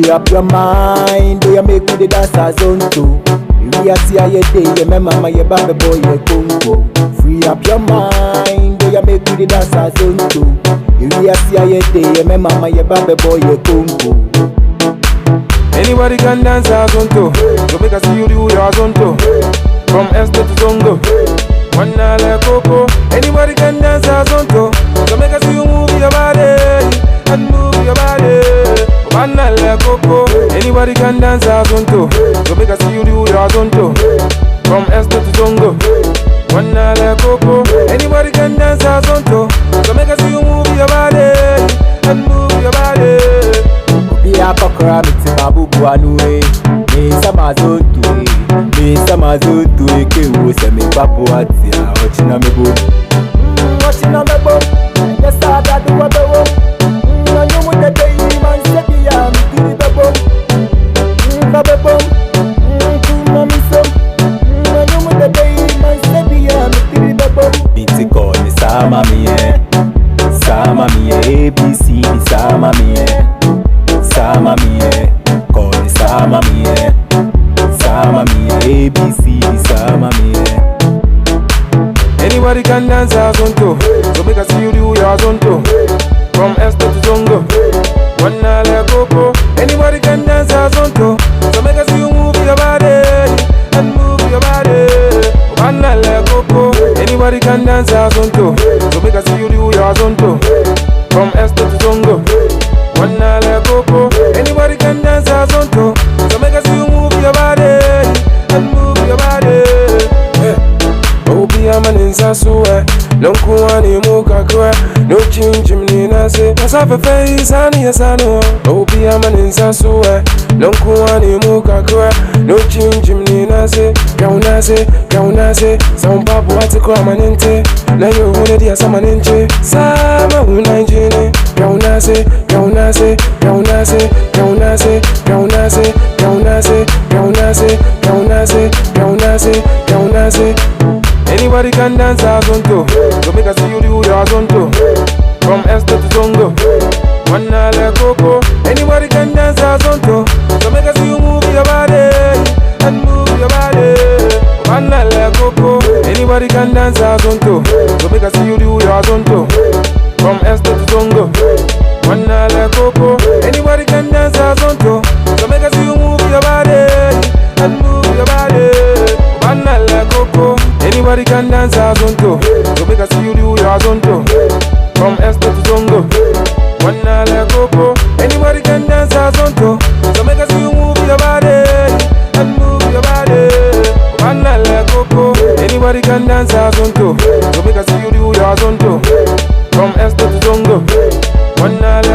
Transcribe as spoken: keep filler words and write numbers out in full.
Free up your mind, do you make me the dance as on to? You see how you day, you mama, you baby boy, you congo. Free up your mind, do you make me the dance as on to? You see how you day, you mama, you baby boy, you congo. Anybody can dance as on to, so make us see you do your as on to. From Esther to Zongo, one like Coco. Anybody can dance as on to, so make us see you move your body and move your body. One like Coco. Anybody can dance as on to, so make us see you do your as on to. From Esther to Zongo, one like Coco. Anybody can dance as on to, so make us see you move your body and move your body. Be a cockra, it's a babu anue. Me sama zonto, me sama zonto. Eke wo se me papo ati a ochina me bo. Ochina me bo. Yes, I got the water. I know what the day man said. Yeah, me do the bo. Babe bo. Tu mami so. I know what the day man said. Yeah, me do the bo. It's called the sama me eh. Sama me eh. A B C sama me eh. Sama me eh. Call the sama me eh. Sama me eh. A B C sama me eh. Anybody can dance as on to, so make us see you do your as on to. From Esther to Zongo, one like Coco. Anybody can dance as on to, so make us see you move your body and move your body. One like Coco. Anybody can dance as on to, so make us see you do your as on to. From Esther to Zongo, one like Coco. Anybody can dance as on to, so make us see you move your body and move your body. Obi amaninsa suwe, lonkuani muka kwe, no chinchim ni nase, nasafe face ani yasano. Obi amaninsa suwe, lonkuani muka kwe, no chinchim ni nase, kaunase, kaunase, sampapu wati kwa manente, na yo hune dia samanenche, sama unanjine, kaunase, kaunase, kaunase, kaunase, kaunase, kaunase, kaunase, kaunase, kaunase, kaunase. Anybody can dance as on to, so make us see you do your as on to. From Esther to Zongo, one like Coco. Anybody can dance as on to, so make us see you move your body and move your body. One like Coco. Anybody can dance as on to, so make us see you do your as on to. From Esther to Zongo, one like Coco. Anybody can dance as on to, so make us see you move your body and move your body. One like Coco. Anybody can dance as on to, so make us see you do your as on to. From Esther to Zongo, one like Coco. Anybody can dance as on to, so make us see you move your body and move your body. One like Coco. Anybody can dance as on to, so make us see you do your as on to. From Esther to Zongo, one like